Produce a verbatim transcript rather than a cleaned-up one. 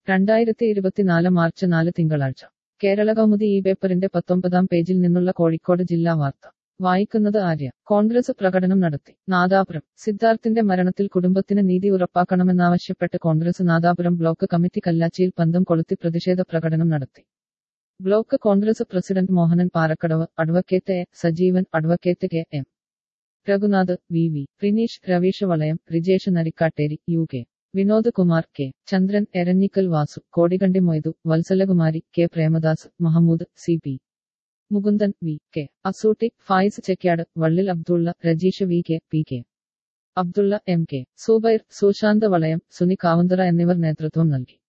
രണ്ടായിരത്തി ഇരുപത്തിനാല് മാർച്ച് നാല് തിങ്കളാഴ്ച കേരളകൗമുദി ഈ പേപ്പറിന്റെ പത്തൊമ്പതാം പേജിൽ നിന്നുള്ള കോഴിക്കോട് ജില്ലാ വാർത്ത വായിക്കുന്നത് ആര്യ. കോൺഗ്രസ് പ്രകടനം നടത്തി നാദാപുരം. സിദ്ധാർത്ഥിന്റെ മരണത്തിൽ കുടുംബത്തിന് നീതി ഉറപ്പാക്കണമെന്നാവശ്യപ്പെട്ട് കോൺഗ്രസ് നാദാപുരം ബ്ലോക്ക് കമ്മിറ്റി കല്ലാച്ചിയിൽ പന്തം കൊളുത്തി പ്രതിഷേധ പ്രകടനം നടത്തി. Block Congress president Mohanan Parakkadavu, advocate A Sajeevan, advocate K M Raghunath, V V Rineesh, Raveesh Valayam, Rijesh Narikkatteri, U K Vinod Kumar, K Chandran, Eranjikkal Vasu, Kodikandi Moidu, Vatsalakumari, K Premadas, Mahmood, C P Mukundan, V K Asootty, Fayiz Chekkiad, Vallil Abdulla, Rajeesh, V K P K Abdulla, M K Zubair, Sushanth Valayam, Suni കാവന്തറ എന്നിവർ നേതൃത്വം നൽകി.